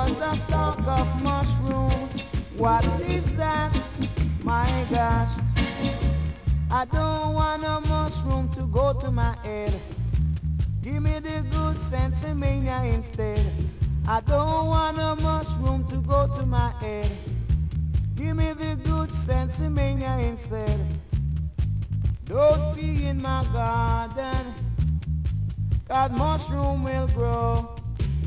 was the stalk of mushroom. What is that? My gosh. I don't want a mushroom to go to my head. Give me the good sensimania instead. I don't want a mushroom to go to my head. Give me the good sensimania instead. Don't be in my garden, 'cause mushroom will grow.